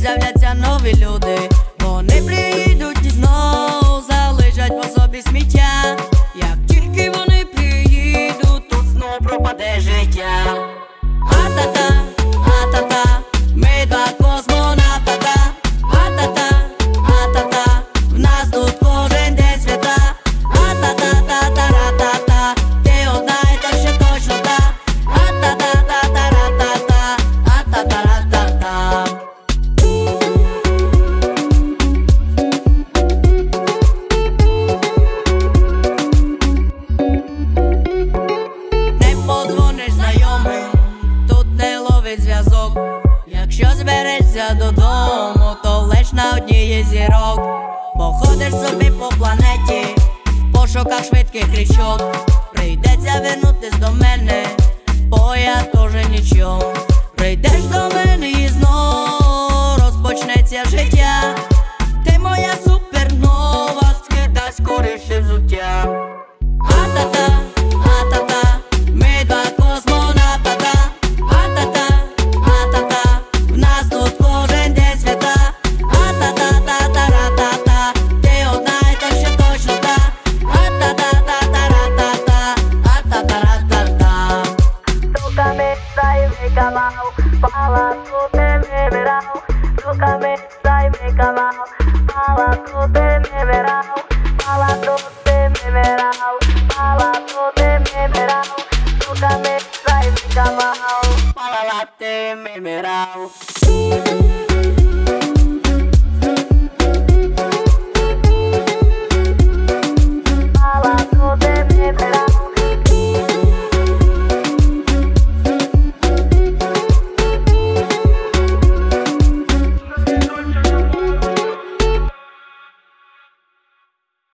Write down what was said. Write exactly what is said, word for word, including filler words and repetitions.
з'являться нові люди. Вони приїдуть і знов залишать по собі сміття. Як тільки вони приїдуть, тут знов пропаде життя. А-та-та, а-та-та, ми два космонавта. А-та-та, а-та-та, в нас тут кожен день свята. А-та-та-та-та-ра-та-та, ти одна і та ще точно та. А-та-та-та-та-ра-та-та, а-та-та-ра-та-та. Не подзвониш знайомим, тут не ловить зв'язок. Якщо зберешся додому, то лиш на одній із зірок. Бо ходиш собі по планеті в пошуках швидких річок. Прийдеться вернутись до мене, бо я тоже нічого. Прийдеш до мене і знов розпочнеться життя. Ти моя супернова, скидай скоріше взуття. А-та-та, а-та-та, ми два космонавта. А-та-та, а-та-та, в нас тут кожен день свята. А-та-та-та-та-ра-та-та, ти одна і та ще точно та. А-та-та-та-та-ра-та-та, а-та-та-ра-та-та. Tu camisa y mi cama, para tú te me verás. Tu camisa y mi cama, para tú te me verás. Para tú te me verás, para tú te me verás. Tu camisa y mi cama, Para la te me verás.